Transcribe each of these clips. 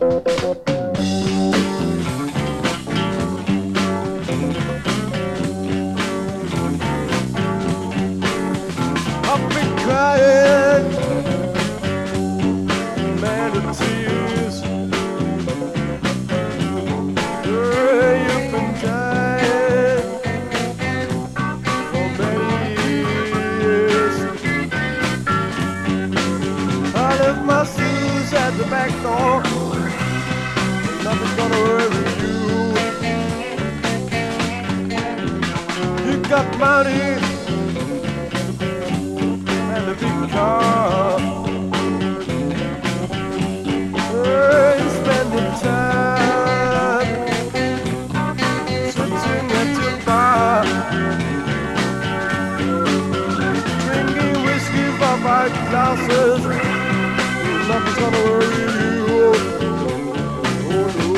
I've been crying, man of tears. Girl, you've been crying for many years. I left my shoes at the back door. Nothing's gonna worry you. You got money and a big car. Hey, spending time sitting at your bar, drinking whiskey for 5 glasses. Nothing's gonna worry you. Oh, no.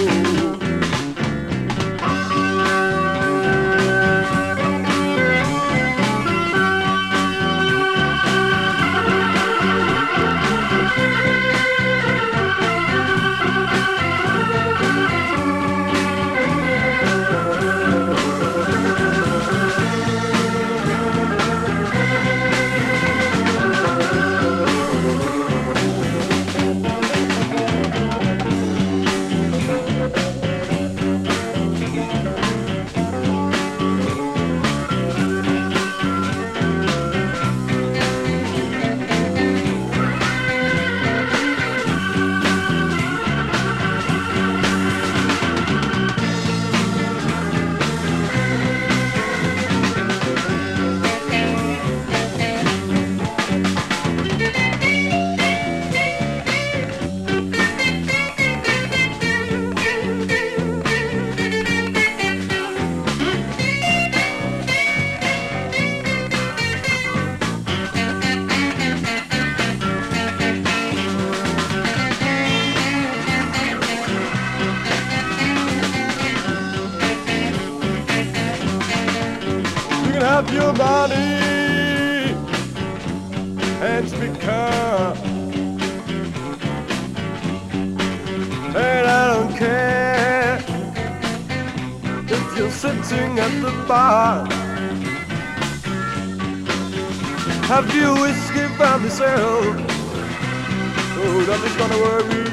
Have your money and become, and I don't care if you're sitting at the bar. Have you whiskey by myself? Oh, nothing's gonna worry